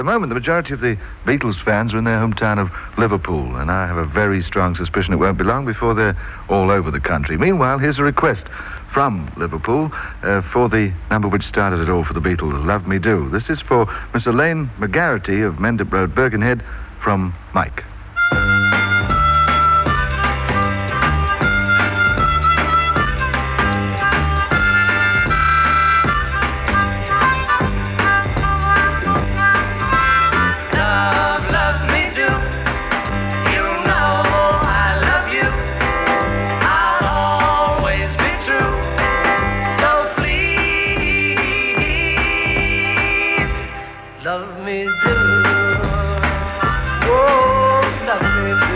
At the moment, the majority of the Beatles fans are in their hometown of Liverpool, and I have a very strong suspicion it won't be long before they're all over the country. Meanwhile, here's a request from Liverpool for the number which started it all for the Beatles, Love Me Do. This is for Miss Elaine McGarrity of Mendip Road, Birkenhead, from Mike. Love me do, oh, love me do.